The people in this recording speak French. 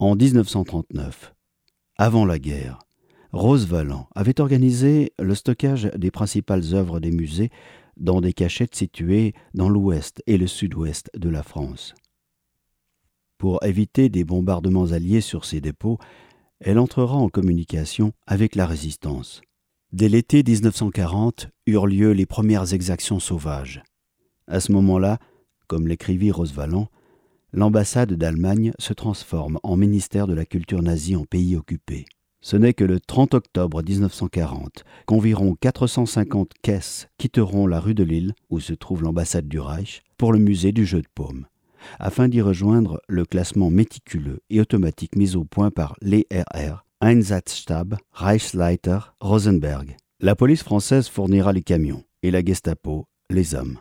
En 1939, avant la guerre, Rose Valland avait organisé le stockage des principales œuvres des musées dans des cachettes situées dans l'ouest et le sud-ouest de la France. Pour éviter des bombardements alliés sur ces dépôts, elle entrera en communication avec la résistance. Dès l'été 1940 eurent lieu les premières exactions sauvages. À ce moment-là, comme l'écrivit Rose Valland, l'ambassade d'Allemagne se transforme en ministère de la culture nazie en pays occupé. Ce n'est que le 30 octobre 1940 qu'environ 450 caisses quitteront la rue de Lille, où se trouve l'ambassade du Reich, pour le musée du jeu de paume, afin d'y rejoindre le classement méticuleux et automatique mis au point par l'ERR, Einsatzstab, Reichsleiter, Rosenberg. La police française fournira les camions et la Gestapo les hommes.